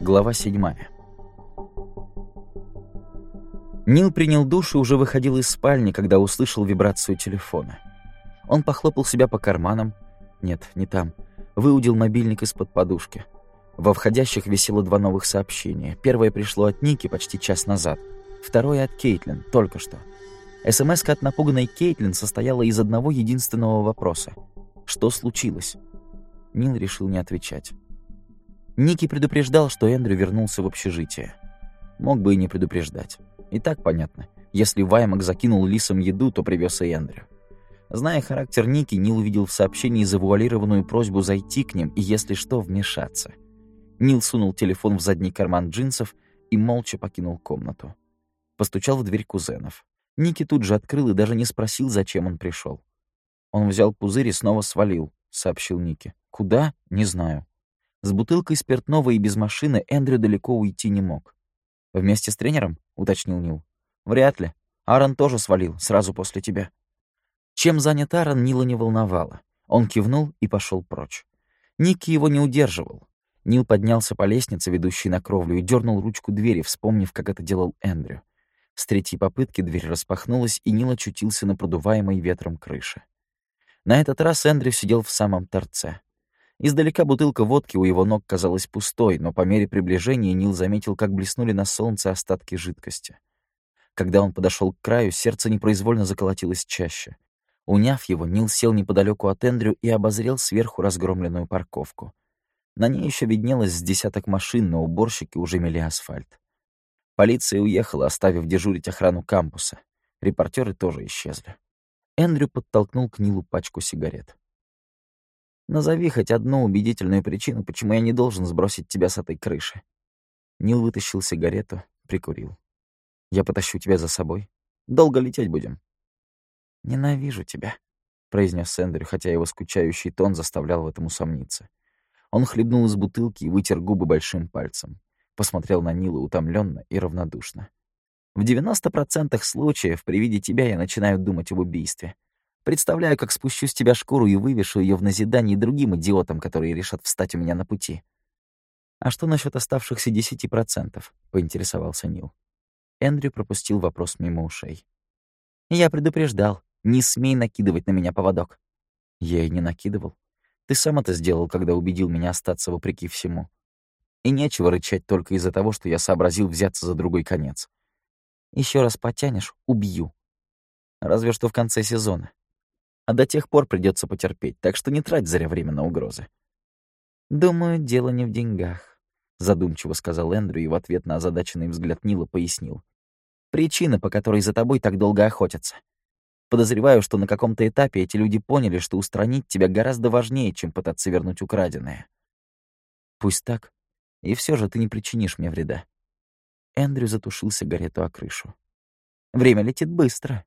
Глава 7. Нил принял душ и уже выходил из спальни, когда услышал вибрацию телефона. Он похлопал себя по карманам. Нет, не там. Выудил мобильник из-под подушки. Во входящих висело 2 новых сообщения. Первое пришло от Ники почти час назад. Второе от Кейтлин, только что. СМС-ка от напуганной Кейтлин состояла из одного единственного вопроса. Что случилось? Нил решил не отвечать. Ники предупреждал, что Эндрю вернулся в общежитие. Мог бы и не предупреждать. И так понятно. Если Ваймак закинул лисам еду, то привез и Эндрю. Зная характер Ники, Нил увидел в сообщении завуалированную просьбу зайти к ним и, если что, вмешаться. Нил сунул телефон в задний карман джинсов и молча покинул комнату. Постучал в дверь кузенов. Ники тут же открыл и даже не спросил, зачем он пришел. «Он взял пузырь и снова свалил», — сообщил Ники. «Куда? Не знаю». С бутылкой спиртного и без машины Эндрю далеко уйти не мог. «Вместе с тренером?» — уточнил Нил. «Вряд ли. Аарон тоже свалил, сразу после тебя». Чем занят Аарон, Нила не волновало. Он кивнул и пошел прочь. Ники его не удерживал. Нил поднялся по лестнице, ведущей на кровлю, и дернул ручку двери, вспомнив, как это делал Эндрю. С 3-й попытки дверь распахнулась, и Нил очутился на продуваемой ветром крыше. На этот раз Эндрю сидел в самом торце. Издалека бутылка водки у его ног казалась пустой, но по мере приближения Нил заметил, как блеснули на солнце остатки жидкости. Когда он подошел к краю, сердце непроизвольно заколотилось чаще. Уняв его, Нил сел неподалеку от Эндрю и обозрел сверху разгромленную парковку. На ней еще виднелось с десяток машин, но уборщики уже мели асфальт. Полиция уехала, оставив дежурить охрану кампуса. Репортеры тоже исчезли. Эндрю подтолкнул к Нилу пачку сигарет. «Назови хоть одну убедительную причину, почему я не должен сбросить тебя с этой крыши». Нил вытащил сигарету, прикурил. «Я потащу тебя за собой. Долго лететь будем». «Ненавижу тебя», — произнес Эндрю, хотя его скучающий тон заставлял в этом усомниться. Он хлебнул из бутылки и вытер губы большим пальцем. Посмотрел на Нила утомленно и равнодушно. «В 90% случаев при виде тебя я начинаю думать об убийстве. Представляю, как спущу с тебя шкуру и вывешу ее в назидание другим идиотам, которые решат встать у меня на пути». «А что насчет оставшихся 10%?» — поинтересовался Нил. Эндрю пропустил вопрос мимо ушей. «Я предупреждал. Не смей накидывать на меня поводок». «Я и не накидывал. Ты сам это сделал, когда убедил меня остаться вопреки всему. И нечего рычать только из-за того, что я сообразил взяться за другой конец. Еще раз потянешь — убью. Разве что в конце сезона. А до тех пор придется потерпеть, так что не трать зря время на угрозы». «Думаю, дело не в деньгах», — задумчиво сказал Эндрю и в ответ на озадаченный взгляд Нила пояснил. «Причина, по которой за тобой так долго охотятся. Подозреваю, что на каком-то этапе эти люди поняли, что устранить тебя гораздо важнее, чем пытаться вернуть украденное». «Пусть так. И все же ты не причинишь мне вреда». Эндрю затушил сигарету о крышу. «Время летит быстро».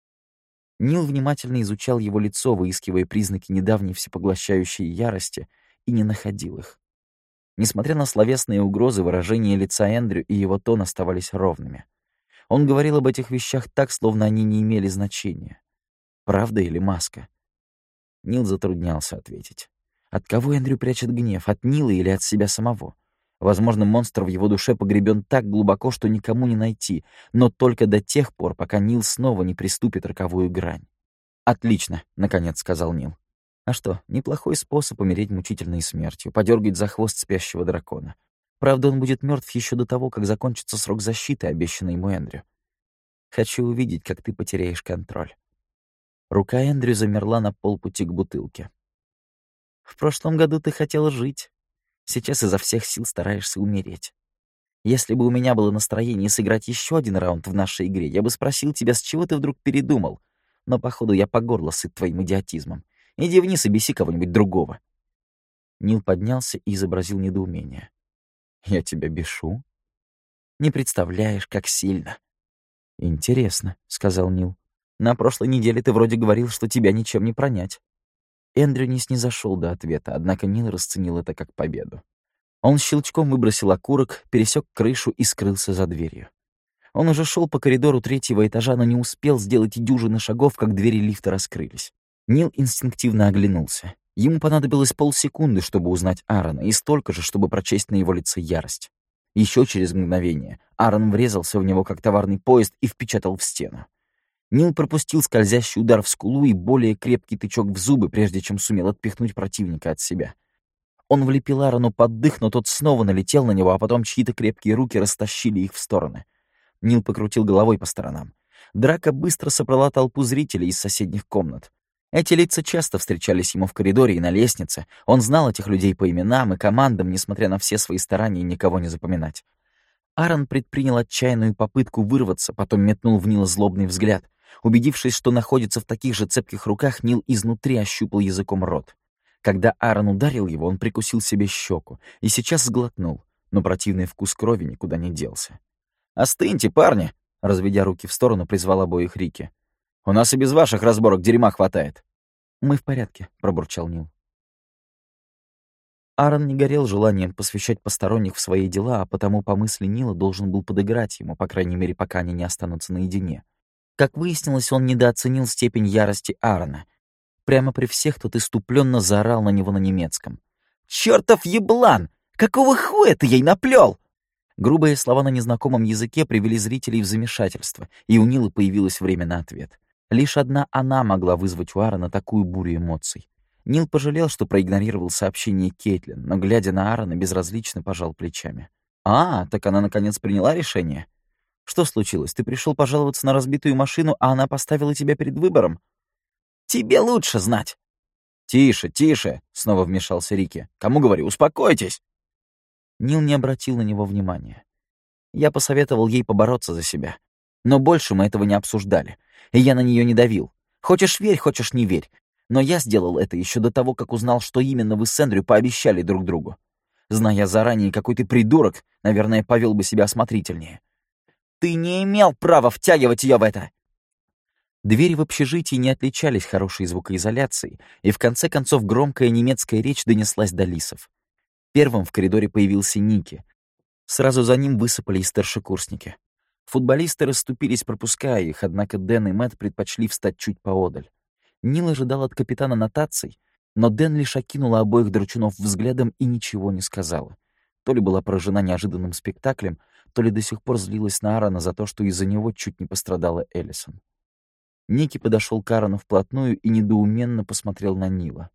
Нил внимательно изучал его лицо, выискивая признаки недавней всепоглощающей ярости, и не находил их. Несмотря на словесные угрозы, выражение лица Эндрю и его тон оставались ровными. Он говорил об этих вещах так, словно они не имели значения. Правда или маска? Нил затруднялся ответить. От кого Эндрю прячет гнев? От Нила или от себя самого? Возможно, монстр в его душе погребен так глубоко, что никому не найти, но только до тех пор, пока Нил снова не приступит роковую грань. «Отлично», — наконец сказал Нил. «А что, неплохой способ умереть мучительной смертью, подергать за хвост спящего дракона. Правда, он будет мертв еще до того, как закончится срок защиты, обещанный ему Эндрю. Хочу увидеть, как ты потеряешь контроль». Рука Эндрю замерла на полпути к бутылке. «В прошлом году ты хотел жить. Сейчас изо всех сил стараешься умереть. Если бы у меня было настроение сыграть еще один раунд в нашей игре, я бы спросил тебя, с чего ты вдруг передумал. Но, походу, я по горло сыт твоим идиотизмом. Иди вниз и беси кого-нибудь другого». Нил поднялся и изобразил недоумение. «Я тебя бешу?» «Не представляешь, как сильно». «Интересно», — сказал Нил. «На прошлой неделе ты вроде говорил, что тебя ничем не пронять». Эндрю не снизошел до ответа, однако Нил расценил это как победу. Он щелчком выбросил окурок, пересек крышу и скрылся за дверью. Он уже шел по коридору 3-го этажа, но не успел сделать и дюжины шагов, как двери лифта раскрылись. Нил инстинктивно оглянулся. Ему понадобилось полсекунды, чтобы узнать Аарона, и столько же, чтобы прочесть на его лице ярость. Еще через мгновение Аарон врезался в него, как товарный поезд, и впечатал в стену. Нил пропустил скользящий удар в скулу и более крепкий тычок в зубы, прежде чем сумел отпихнуть противника от себя. Он влепил Аарону под дых, но тот снова налетел на него, а потом чьи-то крепкие руки растащили их в стороны. Нил покрутил головой по сторонам. Драка быстро собрала толпу зрителей из соседних комнат. Эти лица часто встречались ему в коридоре и на лестнице. Он знал этих людей по именам и командам, несмотря на все свои старания никого не запоминать. Аарон предпринял отчаянную попытку вырваться, потом метнул в Нила злобный взгляд. Убедившись, что находится в таких же цепких руках, Нил изнутри ощупал языком рот. Когда Аарон ударил его, он прикусил себе щеку и сейчас сглотнул, но противный вкус крови никуда не делся. «Остыньте, парни!» — разведя руки в сторону, призвал обоих Рики. «У нас и без ваших разборок дерьма хватает». «Мы в порядке», — пробурчал Нил. Аарон не горел желанием посвящать посторонних в свои дела, а потому, по мысли Нила, должен был подыграть ему, по крайней мере, пока они не останутся наедине. Как выяснилось, он недооценил степень ярости Аарона. Прямо при всех тот иступленно заорал на него на немецком. «Чёртов еблан! Какого хуя ты ей наплёл?» Грубые слова на незнакомом языке привели зрителей в замешательство, и у Нила появилось время на ответ. Лишь одна она могла вызвать у Аарона такую бурю эмоций. Нил пожалел, что проигнорировал сообщение Кейтлин, но, глядя на Аарона, безразлично пожал плечами. «А, так она наконец приняла решение? Что случилось? Ты пришел пожаловаться на разбитую машину, а она поставила тебя перед выбором?» «Тебе лучше знать!» «Тише, тише!» — снова вмешался Рики. «Кому говорю, успокойтесь!» Нил не обратил на него внимания. Я посоветовал ей побороться за себя. Но больше мы этого не обсуждали, и я на нее не давил. Хочешь верь, хочешь не верь. Но я сделал это еще до того, как узнал, что именно вы с Эндрю пообещали друг другу. Зная заранее, какой ты придурок, наверное, повел бы себя осмотрительнее. Ты не имел права втягивать ее в это! Двери в общежитии не отличались хорошей звукоизоляцией, и в конце концов громкая немецкая речь донеслась до лисов. Первым в коридоре появился Ники. Сразу за ним высыпали и старшекурсники. Футболисты расступились, пропуская их, однако Дэн и Мэтт предпочли встать чуть поодаль. Нил ожидал от капитана нотаций, но Дэн лишь окинула обоих драчунов взглядом и ничего не сказала. То ли была поражена неожиданным спектаклем, то ли до сих пор злилась на Аарона за то, что из-за него чуть не пострадала Эллисон. Ники подошел к Аарону вплотную и недоуменно посмотрел на Нила.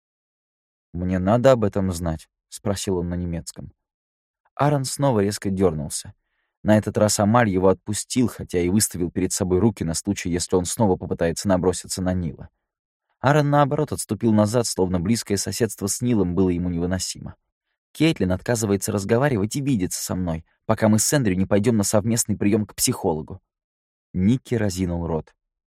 «Мне надо об этом знать?» — спросил он на немецком. Аарон снова резко дернулся. На этот раз Амаль его отпустил, хотя и выставил перед собой руки на случай, если он снова попытается наброситься на Нила. Аарон, наоборот, отступил назад, словно близкое соседство с Нилом было ему невыносимо. Кейтлин отказывается разговаривать и видеться со мной, пока мы с Эндрю не пойдем на совместный прием к психологу. Ники разинул рот.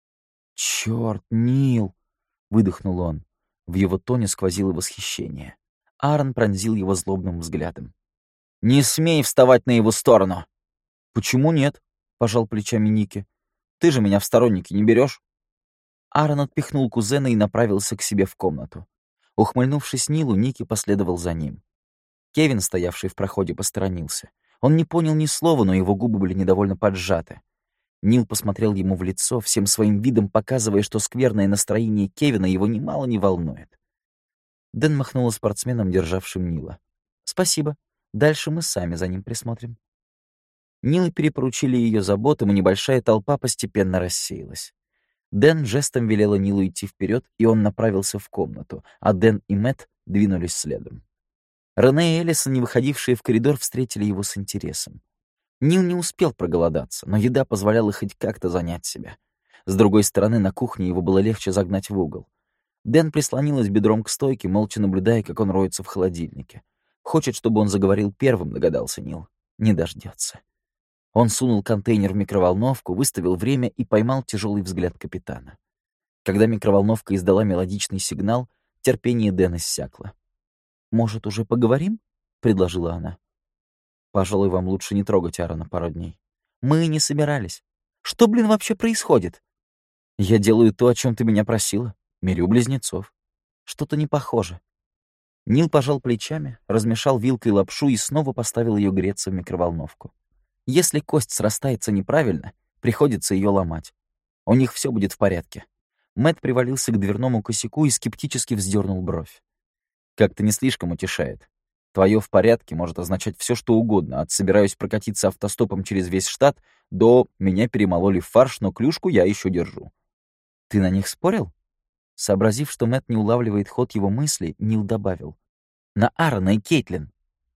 «Чёрт, Нил!» — выдохнул он. В его тоне сквозило восхищение. Аарон пронзил его злобным взглядом. «Не смей вставать на его сторону!» «Почему нет?» — пожал плечами Ники. «Ты же меня в сторонники не берешь?» Аарон отпихнул кузена и направился к себе в комнату. Ухмыльнувшись Нилу, Ники последовал за ним. Кевин, стоявший в проходе, посторонился. Он не понял ни слова, но его губы были недовольно поджаты. Нил посмотрел ему в лицо, всем своим видом показывая, что скверное настроение Кевина его немало не волнует. Дэн махнула спортсменом, державшим Нила. «Спасибо. Дальше мы сами за ним присмотрим». Нила перепоручили ее заботам, и небольшая толпа постепенно рассеялась. Дэн жестом велела Нилу идти вперед, и он направился в комнату, а Дэн и Мэтт двинулись следом. Рене и Эллисон, не выходившие в коридор, встретили его с интересом. Нил не успел проголодаться, но еда позволяла хоть как-то занять себя. С другой стороны, на кухне его было легче загнать в угол. Дэн прислонилась бедром к стойке, молча наблюдая, как он роется в холодильнике. Хочет, чтобы он заговорил первым, догадался Нил. Не дождется. Он сунул контейнер в микроволновку, выставил время и поймал тяжелый взгляд капитана. Когда микроволновка издала мелодичный сигнал, терпение Дэна иссякло. «Может, уже поговорим?» — предложила она. «Пожалуй, вам лучше не трогать Аарона пару дней». «Мы не собирались. Что, блин, вообще происходит?» «Я делаю то, о чем ты меня просила. Мирю близнецов». «Что-то не похоже». Нил пожал плечами, размешал вилкой лапшу и снова поставил ее греться в микроволновку. Если кость срастается неправильно, приходится ее ломать. У них все будет в порядке. Мэтт привалился к дверному косяку и скептически вздернул бровь. «Как-то не слишком утешает. Твое «в порядке» может означать все, что угодно, от «собираюсь прокатиться автостопом через весь штат» до «меня перемололи в фарш, но клюшку я еще держу». «Ты на них спорил?» Сообразив, что Мэтт не улавливает ход его мыслей, Нил добавил. «На Аарона и Кейтлин».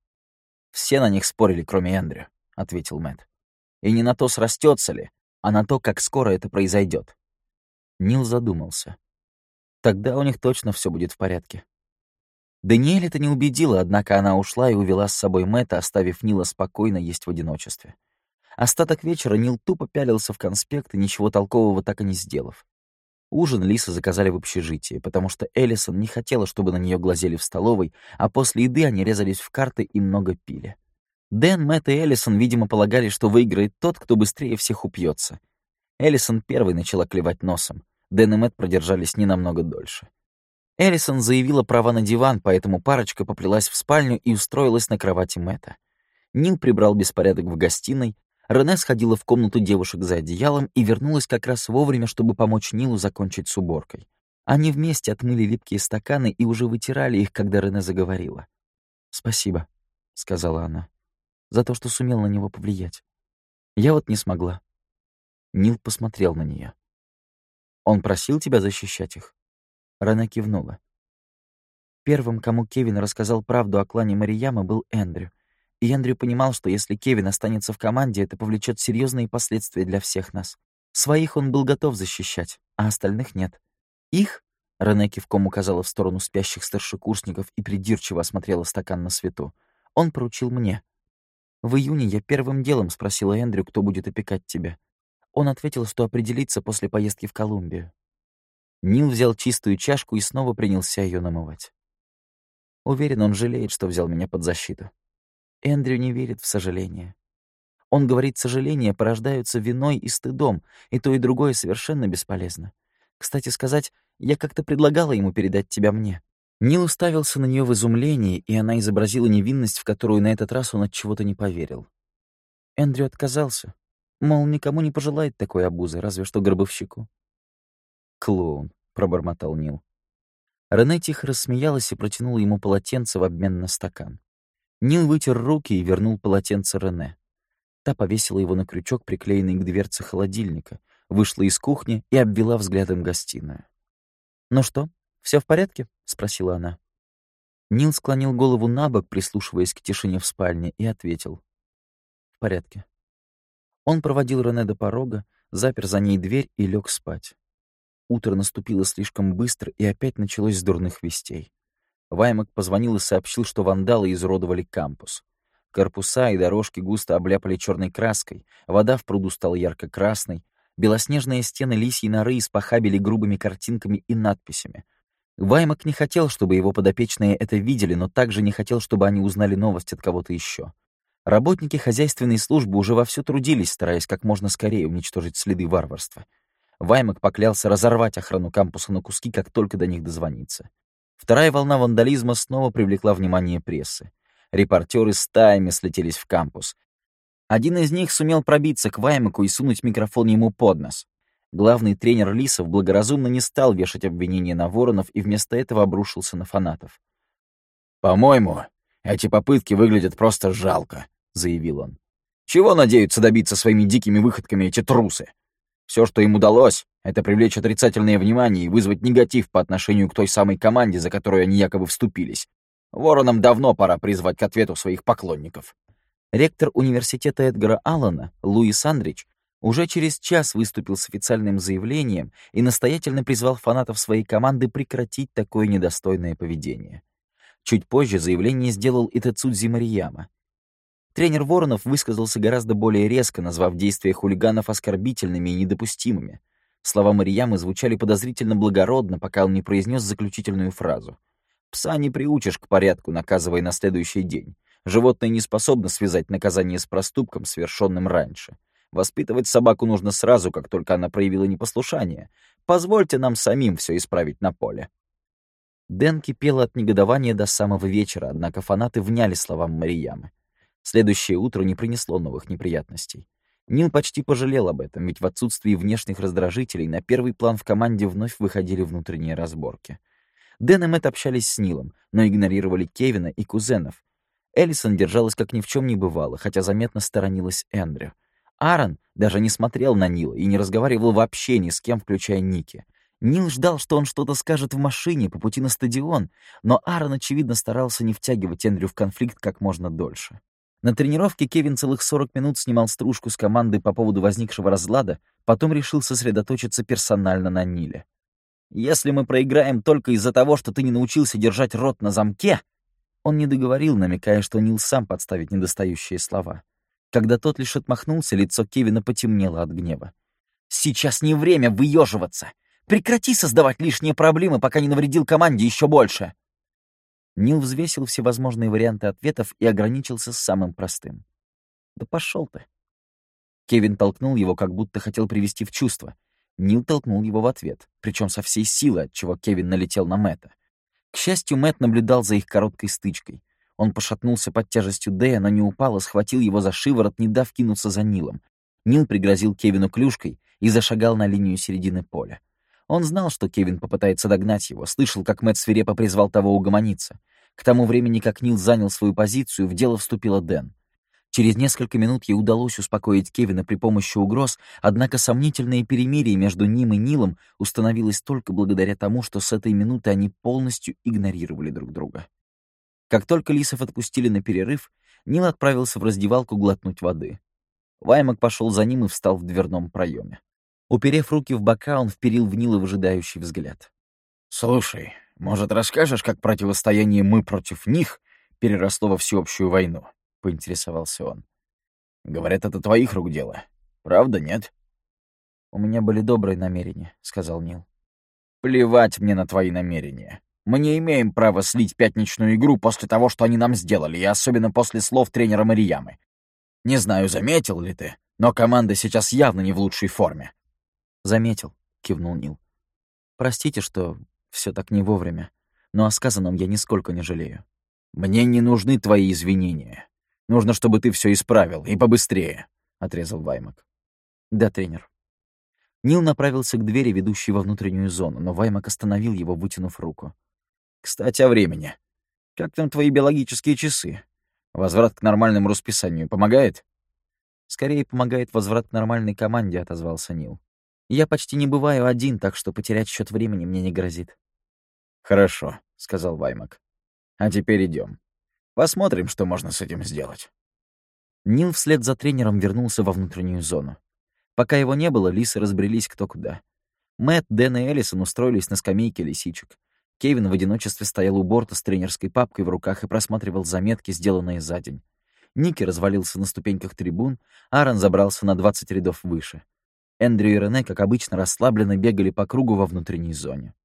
«Все на них спорили, кроме Эндрю», — ответил Мэтт. «И не на то, срастется ли, а на то, как скоро это произойдет». Нил задумался. Тогда у них точно все будет в порядке. Даниэль это не убедила, однако она ушла и увела с собой Мэтта, оставив Нила спокойно есть в одиночестве. Остаток вечера Нил тупо пялился в конспект и ничего толкового так и не сделав. Ужин Лисы заказали в общежитии, потому что Эллисон не хотела, чтобы на нее глазели в столовой, а после еды они резались в карты и много пили. Дэн, Мэтт и Эллисон, видимо, полагали, что выиграет тот, кто быстрее всех упьется. Эллисон первой начала клевать носом. Дэн и Мэтт продержались не намного дольше. Эллисон заявила права на диван, поэтому парочка поплелась в спальню и устроилась на кровати Мэтта. Нил прибрал беспорядок в гостиной, Рене сходила в комнату девушек за одеялом и вернулась как раз вовремя, чтобы помочь Нилу закончить с уборкой. Они вместе отмыли липкие стаканы и уже вытирали их, когда Рене заговорила. «Спасибо», — сказала она, — «за то, что сумел на него повлиять. Я вот не смогла». Нил посмотрел на нее. «Он просил тебя защищать их?» Рене кивнула. Первым, кому Кевин рассказал правду о клане Марияма, был Эндрю. И Эндрю понимал, что если Кевин останется в команде, это повлечет серьезные последствия для всех нас. Своих он был готов защищать, а остальных нет. Их, Рене кивком указала в сторону спящих старшекурсников и придирчиво осмотрела стакан на свету, он поручил мне. В июне я первым делом спросила Эндрю, кто будет опекать тебя. Он ответил, что определится после поездки в Колумбию. Нил взял чистую чашку и снова принялся ее намывать. Уверен, он жалеет, что взял меня под защиту. Эндрю не верит в сожаление. Он говорит, сожаления порождаются виной и стыдом, и то, и другое совершенно бесполезно. Кстати сказать, я как-то предлагала ему передать тебя мне. Нил уставился на нее в изумлении, и она изобразила невинность, в которую на этот раз он от чего-то не поверил. Эндрю отказался. Мол, никому не пожелает такой обузы, разве что гробовщику. «Клоун», — пробормотал Нил. Рене тихо рассмеялась и протянула ему полотенце в обмен на стакан. Нил вытер руки и вернул полотенце Рене. Та повесила его на крючок, приклеенный к дверце холодильника, вышла из кухни и обвела взглядом гостиную. «Ну что, все в порядке?» — спросила она. Нил склонил голову набок, прислушиваясь к тишине в спальне, и ответил. «В порядке». Он проводил Рене до порога, запер за ней дверь и лег спать. Утро наступило слишком быстро, и опять началось с дурных вестей. Ваймак позвонил и сообщил, что вандалы изуродовали кампус. Корпуса и дорожки густо обляпали черной краской, вода в пруду стала ярко-красной, белоснежные стены лисьей норы испохабили грубыми картинками и надписями. Ваймак не хотел, чтобы его подопечные это видели, но также не хотел, чтобы они узнали новость от кого-то еще. Работники хозяйственной службы уже вовсю трудились, стараясь как можно скорее уничтожить следы варварства. Ваймак поклялся разорвать охрану кампуса на куски, как только до них дозвонится. Вторая волна вандализма снова привлекла внимание прессы. Репортеры стаями слетелись в кампус. Один из них сумел пробиться к Ваймаку и сунуть микрофон ему под нос. Главный тренер Лисов благоразумно не стал вешать обвинения на воронов и вместо этого обрушился на фанатов. «По-моему, эти попытки выглядят просто жалко», — заявил он. «Чего надеются добиться своими дикими выходками эти трусы? Все, что им удалось, это привлечь отрицательное внимание и вызвать негатив по отношению к той самой команде, за которую они якобы вступились. Воронам давно пора призвать к ответу своих поклонников». Ректор университета Эдгара Аллана, Луис Андрич, уже через час выступил с официальным заявлением и настоятельно призвал фанатов своей команды прекратить такое недостойное поведение. Чуть позже заявление сделал и Тецудзи Марияма. Тренер Воронов высказался гораздо более резко, назвав действия хулиганов оскорбительными и недопустимыми. Слова Мариямы звучали подозрительно благородно, пока он не произнес заключительную фразу. «Пса не приучишь к порядку, наказывая на следующий день. Животное не способно связать наказание с проступком, совершенным раньше. Воспитывать собаку нужно сразу, как только она проявила непослушание. Позвольте нам самим все исправить на поле». Дэн кипел от негодования до самого вечера, однако фанаты вняли словам Мариямы. Следующее утро не принесло новых неприятностей. Нил почти пожалел об этом, ведь в отсутствии внешних раздражителей на первый план в команде вновь выходили внутренние разборки. Дэн и Мэтт общались с Нилом, но игнорировали Кевина и кузенов. Эллисон держалась как ни в чем не бывало, хотя заметно сторонилась Эндрю. Аарон даже не смотрел на Нила и не разговаривал вообще ни с кем, включая Ники. Нил ждал, что он что-то скажет в машине по пути на стадион, но Аарон, очевидно, старался не втягивать Эндрю в конфликт как можно дольше. На тренировке Кевин целых 40 минут снимал стружку с командой по поводу возникшего разлада, потом решил сосредоточиться персонально на Ниле. «Если мы проиграем только из-за того, что ты не научился держать рот на замке...» Он не договорил, намекая, что Нил сам подставит недостающие слова. Когда тот лишь отмахнулся, лицо Кевина потемнело от гнева. «Сейчас не время выеживаться! Прекрати создавать лишние проблемы, пока не навредил команде еще больше!» Нил взвесил всевозможные варианты ответов и ограничился самым простым. «Да пошел ты!» Кевин толкнул его, как будто хотел привести в чувство. Нил толкнул его в ответ, причем со всей силы, отчего Кевин налетел на Мэтта. К счастью, Мэтт наблюдал за их короткой стычкой. Он пошатнулся под тяжестью Дэя, но не упал, а схватил его за шиворот, не дав кинуться за Нилом. Нил пригрозил Кевину клюшкой и зашагал на линию середины поля. Он знал, что Кевин попытается догнать его, слышал, как Мэтт свирепо призвал того угомониться. К тому времени, как Нил занял свою позицию, в дело вступила Дэн. Через несколько минут ей удалось успокоить Кевина при помощи угроз, однако сомнительное перемирие между ним и Нилом установилось только благодаря тому, что с этой минуты они полностью игнорировали друг друга. Как только лисов отпустили на перерыв, Нил отправился в раздевалку глотнуть воды. Ваймак пошел за ним и встал в дверном проеме. Уперев руки в бока, он вперил в Нила выжидающий взгляд. «Слушай, может, расскажешь, как противостояние «мы против них» переросло во всеобщую войну?» — поинтересовался он. «Говорят, это твоих рук дело. Правда, нет?» «У меня были добрые намерения», — сказал Нил. «Плевать мне на твои намерения. Мы не имеем права слить пятничную игру после того, что они нам сделали, и особенно после слов тренера Мариямы. Не знаю, заметил ли ты, но команда сейчас явно не в лучшей форме». «Заметил», — кивнул Нил. «Простите, что все так не вовремя, но о сказанном я нисколько не жалею». «Мне не нужны твои извинения. Нужно, чтобы ты все исправил, и побыстрее», — отрезал Ваймак. «Да, тренер». Нил направился к двери, ведущей во внутреннюю зону, но Ваймак остановил его, вытянув руку. «Кстати, о времени. Как там твои биологические часы? Возврат к нормальному расписанию помогает?» «Скорее помогает возврат к нормальной команде», — отозвался Нил. «Я почти не бываю один, так что потерять счет времени мне не грозит». «Хорошо», — сказал Ваймак. «А теперь идем. Посмотрим, что можно с этим сделать». Нил вслед за тренером вернулся во внутреннюю зону. Пока его не было, лисы разбрелись кто куда. Мэтт, Дэн и Эллисон устроились на скамейке лисичек. Кевин в одиночестве стоял у борта с тренерской папкой в руках и просматривал заметки, сделанные за день. Ники развалился на ступеньках трибун, Аарон забрался на 20 рядов выше. Эндрю и Рене, как обычно, расслабленно бегали по кругу во внутренней зоне.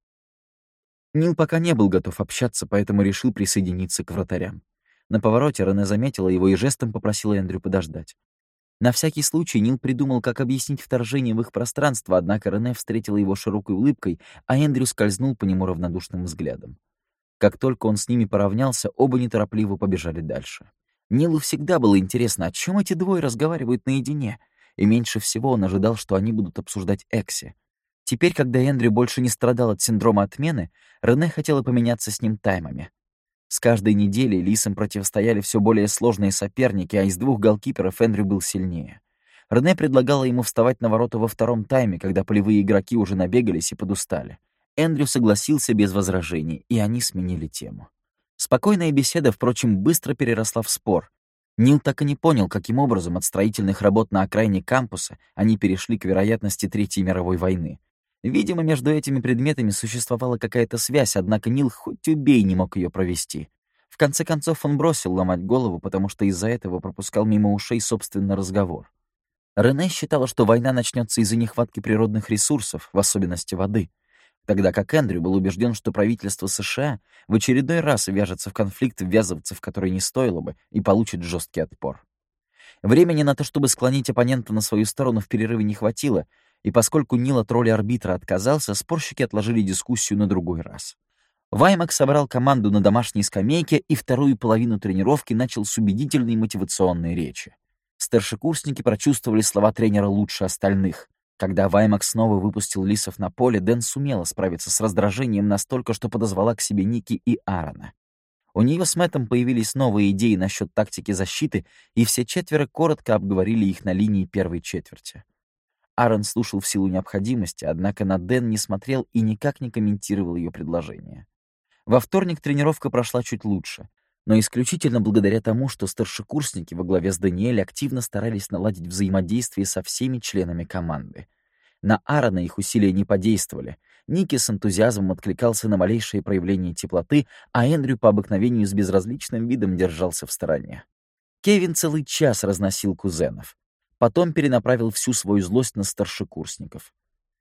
Нил пока не был готов общаться, поэтому решил присоединиться к вратарям. На повороте Рене заметила его и жестом попросила Эндрю подождать. На всякий случай Нил придумал, как объяснить вторжение в их пространство, однако Рене встретила его широкой улыбкой, а Эндрю скользнул по нему равнодушным взглядом. Как только он с ними поравнялся, оба неторопливо побежали дальше. Нилу всегда было интересно, о чем эти двое разговаривают наедине, и меньше всего он ожидал, что они будут обсуждать Экси. Теперь, когда Эндрю больше не страдал от синдрома отмены, Рене хотела поменяться с ним таймами. С каждой неделей лисам противостояли все более сложные соперники, а из двух голкиперов Эндрю был сильнее. Рене предлагала ему вставать на ворота во втором тайме, когда полевые игроки уже набегались и подустали. Эндрю согласился без возражений, и они сменили тему. Спокойная беседа, впрочем, быстро переросла в спор. Нил так и не понял, каким образом от строительных работ на окраине кампуса они перешли к вероятности Третьей мировой войны. Видимо, между этими предметами существовала какая-то связь, однако Нил хоть убей не мог ее провести. В конце концов он бросил ломать голову, потому что из-за этого пропускал мимо ушей собственный разговор. Рене считала, что война начнется из-за нехватки природных ресурсов, в особенности воды, тогда как Эндрю был убежден, что правительство США в очередной раз вяжется в конфликт, ввязываться в который не стоило бы, и получит жесткий отпор. Времени на то, чтобы склонить оппонента на свою сторону, в перерыве не хватило, и поскольку Нил от роли арбитра отказался, спорщики отложили дискуссию на другой раз. Ваймак собрал команду на домашней скамейке и вторую половину тренировки начал с убедительной мотивационной речи. Старшекурсники прочувствовали слова тренера лучше остальных. Когда Ваймак снова выпустил лисов на поле, Дэн сумела справиться с раздражением настолько, что подозвала к себе Ники и Аарона. У нее с Мэттом появились новые идеи насчет тактики защиты, и все четверо коротко обговорили их на линии первой четверти. Аарон слушал в силу необходимости, однако на Дэн не смотрел и никак не комментировал ее предложение. Во вторник тренировка прошла чуть лучше, но исключительно благодаря тому, что старшекурсники во главе с Даниэль активно старались наладить взаимодействие со всеми членами команды. На Аарона их усилия не подействовали. Ники с энтузиазмом откликался на малейшие проявления теплоты, а Эндрю по обыкновению с безразличным видом держался в стороне. Кевин целый час разносил кузенов. Потом перенаправил всю свою злость на старшекурсников.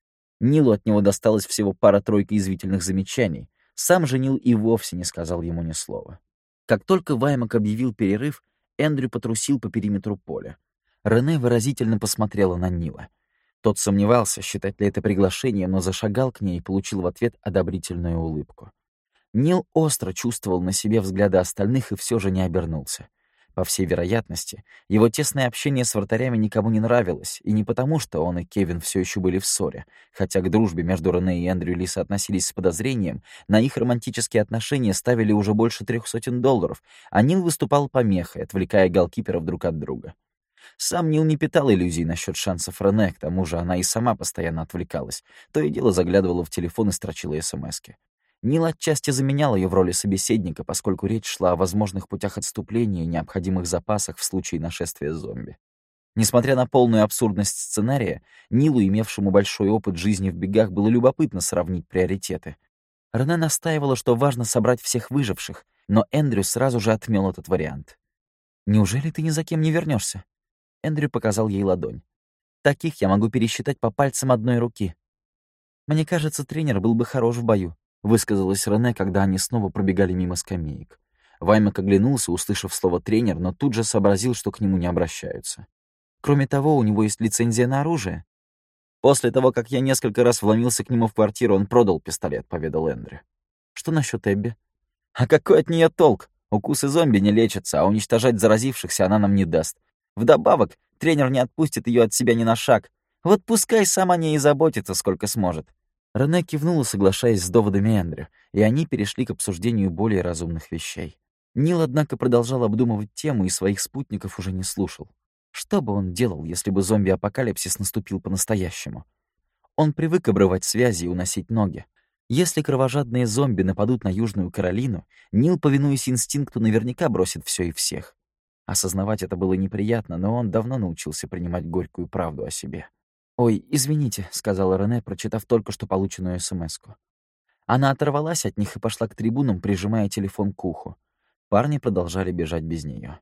Нилу от него досталось всего пара-тройка язвительных замечаний. Сам же Нил и вовсе не сказал ему ни слова. Как только Ваймак объявил перерыв, Эндрю потрусил по периметру поля. Рене выразительно посмотрела на Нила. Тот сомневался, считать ли это приглашение, но зашагал к ней и получил в ответ одобрительную улыбку. Нил остро чувствовал на себе взгляды остальных и все же не обернулся. По всей вероятности, его тесное общение с вратарями никому не нравилось, и не потому, что он и Кевин все еще были в ссоре, хотя к дружбе между Рене и Эндрю Лиса относились с подозрением, на их романтические отношения ставили уже больше $300, а Нил выступал помехой, отвлекая голкиперов друг от друга. Сам Нил не питал иллюзий насчет шансов Рене, к тому же она и сама постоянно отвлекалась, то и дело заглядывала в телефон и строчила смски. Нил отчасти заменял ее в роли собеседника, поскольку речь шла о возможных путях отступления и необходимых запасах в случае нашествия зомби. Несмотря на полную абсурдность сценария, Нилу, имевшему большой опыт жизни в бегах, было любопытно сравнить приоритеты. Рене настаивала, что важно собрать всех выживших, но Эндрю сразу же отмел этот вариант. «Неужели ты ни за кем не вернешься? Эндрю показал ей ладонь. «Таких я могу пересчитать по пальцам одной руки». «Мне кажется, тренер был бы хорош в бою», — высказалась Рене, когда они снова пробегали мимо скамеек. Ваймак оглянулся, услышав слово «тренер», но тут же сообразил, что к нему не обращаются. «Кроме того, у него есть лицензия на оружие». «После того, как я несколько раз вломился к нему в квартиру, он продал пистолет», — поведал Эндрю. «Что насчет Эбби?» «А какой от нее толк? Укусы зомби не лечатся, а уничтожать заразившихся она нам не даст. Вдобавок, тренер не отпустит ее от себя ни на шаг. Вот пускай сам о ней и заботится, сколько сможет». Рене кивнула, соглашаясь с доводами Эндрю, и они перешли к обсуждению более разумных вещей. Нил, однако, продолжал обдумывать тему и своих спутников уже не слушал. Что бы он делал, если бы зомби-апокалипсис наступил по-настоящему? Он привык обрывать связи и уносить ноги. Если кровожадные зомби нападут на Южную Каролину, Нил, повинуясь инстинкту, наверняка бросит все и всех. Осознавать это было неприятно, но он давно научился принимать горькую правду о себе. «Ой, извините», — сказала Рене, прочитав только что полученную смс-ку. Она оторвалась от них и пошла к трибунам, прижимая телефон к уху. Парни продолжали бежать без нее.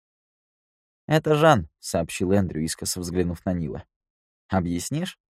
«Это Жан», — сообщил Эндрю, искоса взглянув на Нила. «Объяснишь?»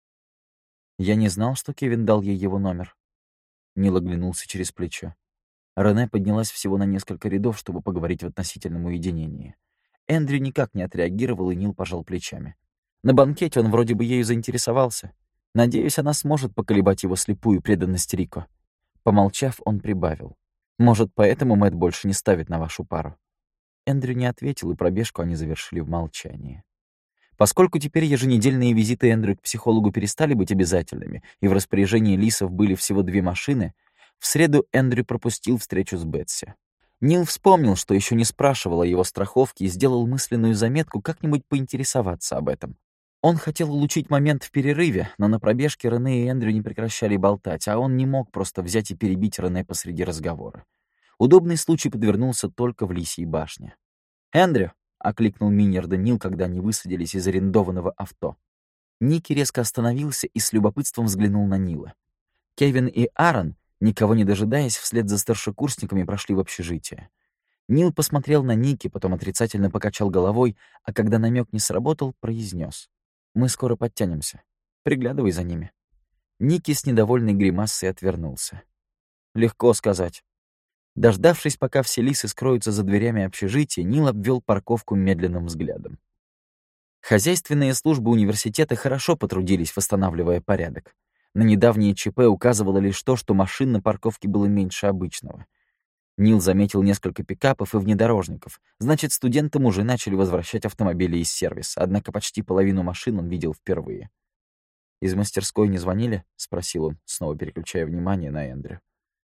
Я не знал, что Кевин дал ей его номер. Нил оглянулся через плечо. Рене поднялась всего на несколько рядов, чтобы поговорить в относительном уединении. Эндрю никак не отреагировал, и Нил пожал плечами. На банкете он вроде бы ею заинтересовался. Надеюсь, она сможет поколебать его слепую преданность Рико. Помолчав, он прибавил. Может, поэтому Мэтт больше не ставит на вашу пару. Эндрю не ответил, и пробежку они завершили в молчании. Поскольку теперь еженедельные визиты Эндрю к психологу перестали быть обязательными, и в распоряжении Лисов были всего 2 машины, в среду Эндрю пропустил встречу с Бетси. Нил вспомнил, что еще не спрашивал о его страховке, и сделал мысленную заметку как-нибудь поинтересоваться об этом. Он хотел улучшить момент в перерыве, но на пробежке Рене и Эндрю не прекращали болтать, а он не мог просто взять и перебить Рене посреди разговора. Удобный случай подвернулся только в Лисьей башне. «Эндрю!» — окликнул Миньерда Нил, когда они высадились из арендованного авто. Ники резко остановился и с любопытством взглянул на Нила. Кевин и Аарон, никого не дожидаясь, вслед за старшекурсниками прошли в общежитие. Нил посмотрел на Ники, потом отрицательно покачал головой, а когда намек не сработал, произнес: «Мы скоро подтянемся. Приглядывай за ними». Ники с недовольной гримасой отвернулся. «Легко сказать». Дождавшись, пока все лисы скроются за дверями общежития, Нил обвел парковку медленным взглядом. Хозяйственные службы университета хорошо потрудились, восстанавливая порядок. На недавнее ЧП указывало лишь то, что машин на парковке было меньше обычного. Нил заметил несколько пикапов и внедорожников. Значит, студентам уже начали возвращать автомобили из сервиса, однако почти половину машин он видел впервые. «Из мастерской не звонили?» — спросил он, снова переключая внимание на Эндрю.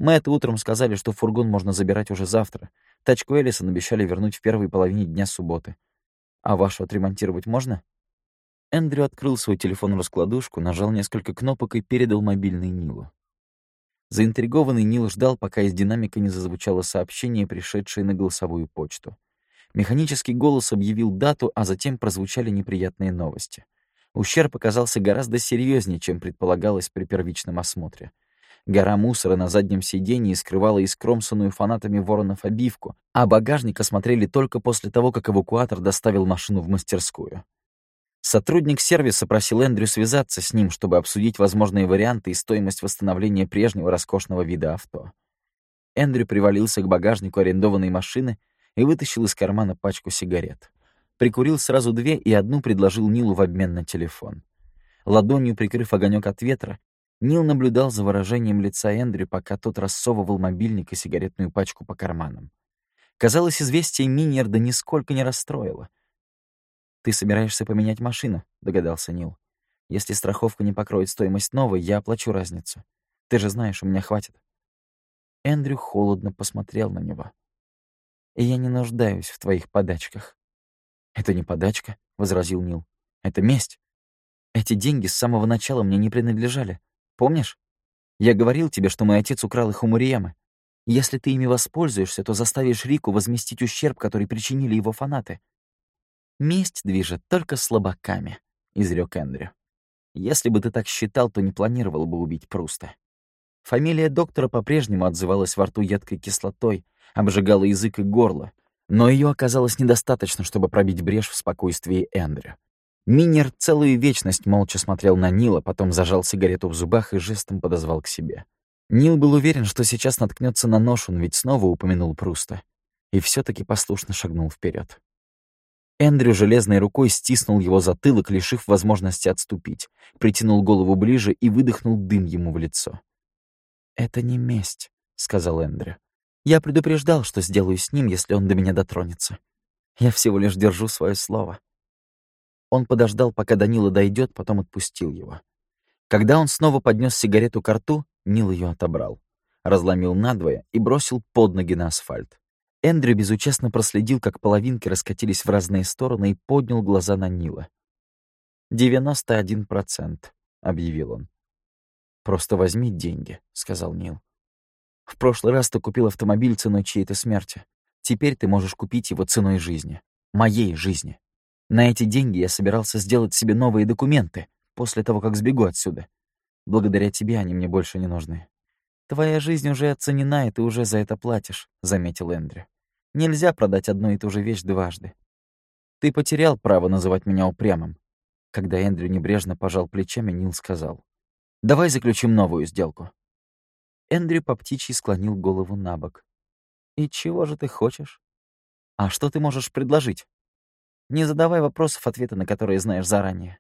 Мэтту утром сказали, что фургон можно забирать уже завтра. Тачку Эллисон обещали вернуть в первой половине дня субботы. А вашу отремонтировать можно?» Эндрю открыл свой телефон-раскладушку, нажал несколько кнопок и передал мобильный Нилу. Заинтригованный Нил ждал, пока из динамика не зазвучало сообщение, пришедшее на голосовую почту. Механический голос объявил дату, а затем прозвучали неприятные новости. Ущерб оказался гораздо серьезнее, чем предполагалось при первичном осмотре. Гора мусора на заднем сиденье скрывала искромсанную фанатами воронов обивку, а багажник осмотрели только после того, как эвакуатор доставил машину в мастерскую. Сотрудник сервиса просил Эндрю связаться с ним, чтобы обсудить возможные варианты и стоимость восстановления прежнего роскошного вида авто. Эндрю привалился к багажнику арендованной машины и вытащил из кармана пачку сигарет. Прикурил сразу 2 и одну предложил Нилу в обмен на телефон. Ладонью прикрыв огонек от ветра, Нил наблюдал за выражением лица Эндрю, пока тот рассовывал мобильник и сигаретную пачку по карманам. Казалось, известие Миньярда нисколько не расстроило. «Ты собираешься поменять машину?» — догадался Нил. «Если страховка не покроет стоимость новой, я оплачу разницу. Ты же знаешь, у меня хватит». Эндрю холодно посмотрел на него. «Я не нуждаюсь в твоих подачках». «Это не подачка», — возразил Нил. «Это месть. Эти деньги с самого начала мне не принадлежали. Помнишь? Я говорил тебе, что мой отец украл их у Муриямы. Если ты ими воспользуешься, то заставишь Рику возместить ущерб, который причинили его фанаты». «Месть движет только слабаками», — изрёк Эндрю. «Если бы ты так считал, то не планировал бы убить Пруста». Фамилия доктора по-прежнему отзывалась во рту едкой кислотой, обжигала язык и горло, но её оказалось недостаточно, чтобы пробить брешь в спокойствии Эндрю. Минер целую вечность молча смотрел на Нила, потом зажал сигарету в зубах и жестом подозвал к себе. Нил был уверен, что сейчас наткнется на нож, он ведь снова упомянул Пруста, и всё-таки послушно шагнул вперед. Эндрю железной рукой стиснул его затылок, лишив возможности отступить, притянул голову ближе и выдохнул дым ему в лицо. «Это не месть», — сказал Эндрю. «Я предупреждал, что сделаю с ним, если он до меня дотронется. Я всего лишь держу свое слово». Он подождал, пока до Нила дойдет, потом отпустил его. Когда он снова поднес сигарету ко рту, Нил ее отобрал, разломил надвое и бросил под ноги на асфальт. Эндрю безучастно проследил, как половинки раскатились в разные стороны, и поднял глаза на Нила. 91%, — объявил он. «Просто возьми деньги», — сказал Нил. «В прошлый раз ты купил автомобиль ценой чьей-то смерти. Теперь ты можешь купить его ценой жизни. Моей жизни. На эти деньги я собирался сделать себе новые документы после того, как сбегу отсюда. Благодаря тебе они мне больше не нужны». «Твоя жизнь уже оценена, и ты уже за это платишь», — заметил Эндрю. «Нельзя продать одну и ту же вещь дважды. Ты потерял право называть меня упрямым». Когда Эндрю небрежно пожал плечами, Нил сказал: «Давай заключим новую сделку». Эндрю по птичьи склонил голову набок. «И чего же ты хочешь? А что ты можешь предложить? Не задавай вопросов, ответы на которые знаешь заранее».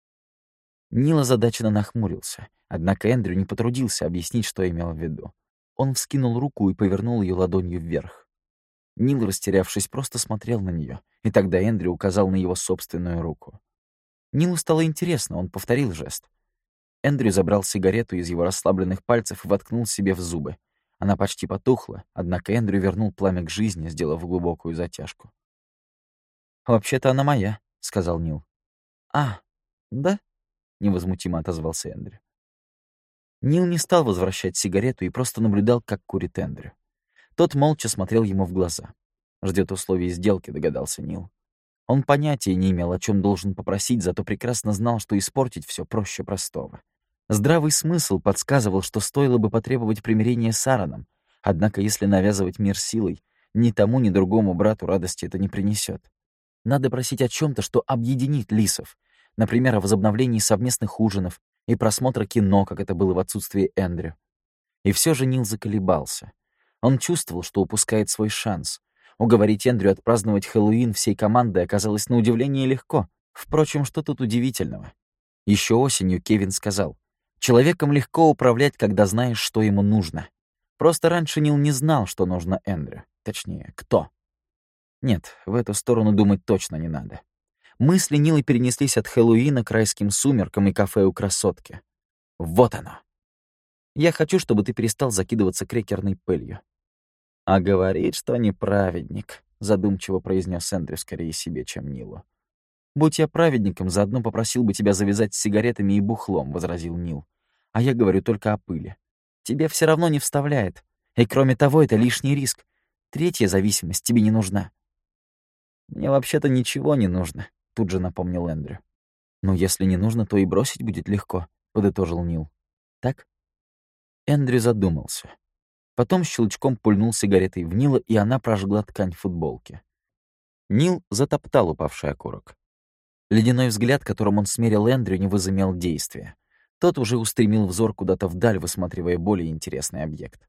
Нил озадаченно нахмурился, однако Эндрю не потрудился объяснить, что имел в виду. Он вскинул руку и повернул ее ладонью вверх. Нил, растерявшись, просто смотрел на нее, и тогда Эндрю указал на его собственную руку. Нилу стало интересно, он повторил жест. Эндрю забрал сигарету из его расслабленных пальцев и воткнул себе в зубы. Она почти потухла, однако Эндрю вернул пламя к жизни, сделав глубокую затяжку. «Вообще-то она моя», — сказал Нил. «А, да?» — невозмутимо отозвался Эндрю. Нил не стал возвращать сигарету и просто наблюдал, как курит Эндрю. Тот молча смотрел ему в глаза. «Ждет условий сделки», — догадался Нил. Он понятия не имел, о чем должен попросить, зато прекрасно знал, что испортить все проще простого. Здравый смысл подсказывал, что стоило бы потребовать примирения с Аароном, однако если навязывать мир силой, ни тому, ни другому брату радости это не принесет. Надо просить о чем то что объединит лисов, например, о возобновлении совместных ужинов и просмотра кино, как это было в отсутствии Эндрю. И все же Нил заколебался. Он чувствовал, что упускает свой шанс. Уговорить Эндрю отпраздновать Хэллоуин всей командой оказалось на удивление легко. Впрочем, что тут удивительного? Еще осенью Кевин сказал: «Человеком легко управлять, когда знаешь, что ему нужно». Просто раньше Нил не знал, что нужно Эндрю. Точнее, кто. Нет, в эту сторону думать точно не надо. Мысли Нила перенеслись от Хэллоуина к райским сумеркам и кафе у красотки. Вот оно. Я хочу, чтобы ты перестал закидываться крекерной пылью». «А говорит, что не праведник», — задумчиво произнес Эндрю скорее себе, чем Нилу. «Будь я праведником, заодно попросил бы тебя завязать с сигаретами и бухлом», — возразил Нил. «А я говорю только о пыли. Тебе все равно не вставляет. И кроме того, это лишний риск. Третья зависимость тебе не нужна». «Мне вообще-то ничего не нужно», — тут же напомнил Эндрю. «Ну, если не нужно, то и бросить будет легко», — подытожил Нил. «Так?» Эндрю задумался. Потом щелчком пульнул сигаретой в Нила, и она прожгла ткань футболки. Нил затоптал упавший окурок. Ледяной взгляд, которым он смерил Эндрю, не возымел действия. Тот уже устремил взор куда-то вдаль, высматривая более интересный объект.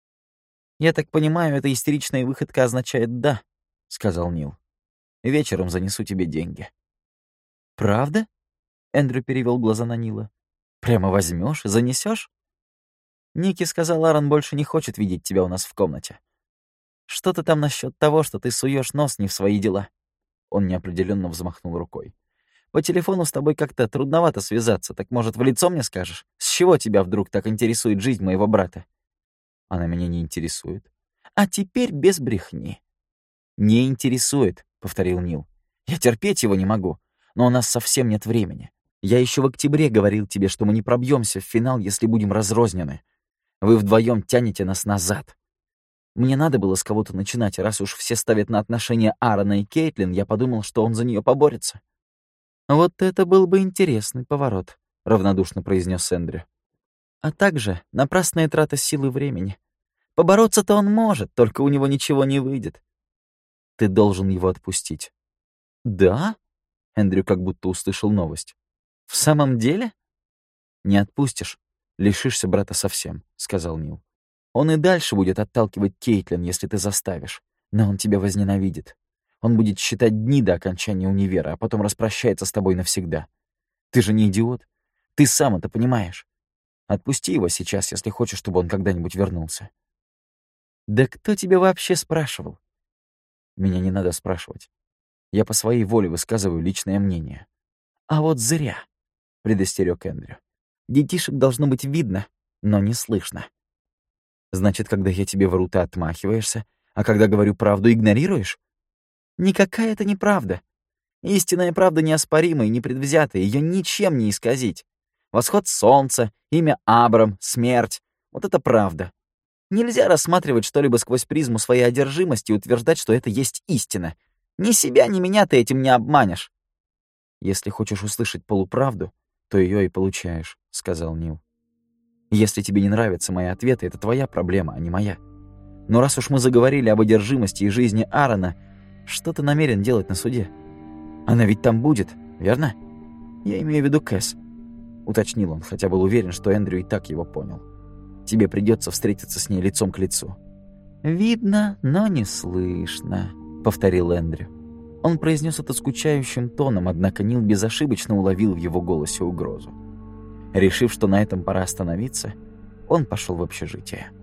«Я так понимаю, эта истеричная выходка означает «да», — сказал Нил. «Вечером занесу тебе деньги». «Правда?» — Эндрю перевел глаза на Нила. «Прямо возьмешь и занесешь? Ники сказал, Аарон больше не хочет видеть тебя у нас в комнате. Что-то там насчет того, что ты суешь нос не в свои дела». Он неопределенно взмахнул рукой. «По телефону с тобой как-то трудновато связаться, так, может, в лицо мне скажешь? С чего тебя вдруг так интересует жизнь моего брата?» «Она меня не интересует». «А теперь без брехни». «Не интересует», — повторил Нил. «Я терпеть его не могу, но у нас совсем нет времени. Я еще в октябре говорил тебе, что мы не пробьемся в финал, если будем разрознены. Вы вдвоем тянете нас назад. Мне надо было с кого-то начинать, и раз уж все ставят на отношения Аарона и Кейтлин, я подумал, что он за нее поборется». «Вот это был бы интересный поворот», — равнодушно произнес Эндрю. «А также напрасная трата сил и времени. Побороться-то он может, только у него ничего не выйдет. Ты должен его отпустить». «Да?» — Эндрю как будто услышал новость. «В самом деле?» «Не отпустишь, лишишься брата совсем», — сказал Нил. «Он и дальше будет отталкивать Кейтлин, если ты заставишь, но он тебя возненавидит. Он будет считать дни до окончания универа, а потом распрощается с тобой навсегда. Ты же не идиот. Ты сам это понимаешь. Отпусти его сейчас, если хочешь, чтобы он когда-нибудь вернулся». «Да кто тебя вообще спрашивал?» «Меня не надо спрашивать. Я по своей воле высказываю личное мнение». «А вот зря», — предостерег Эндрю. «Детишек должно быть видно, но не слышно». «Значит, когда я тебе вру, ты отмахиваешься, а когда говорю правду, игнорируешь?» «Никакая это не правда. Истинная правда неоспорима и непредвзята, ее ничем не исказить. Восход солнца, имя Абрам, смерть — вот это правда. Нельзя рассматривать что-либо сквозь призму своей одержимости и утверждать, что это есть истина. Ни себя, ни меня ты этим не обманешь». «Если хочешь услышать полуправду, то ее и получаешь», — сказал Нил. «Если тебе не нравятся мои ответы, это твоя проблема, а не моя. Но раз уж мы заговорили об одержимости и жизни Аарона, что ты намерен делать на суде? Она ведь там будет, верно? Я имею в виду Кэс», — уточнил он, хотя был уверен, что Эндрю и так его понял. «Тебе придется встретиться с ней лицом к лицу». «Видно, но не слышно», — повторил Эндрю. Он произнес это скучающим тоном, однако Нил безошибочно уловил в его голосе угрозу. Решив, что на этом пора остановиться, он пошел в общежитие.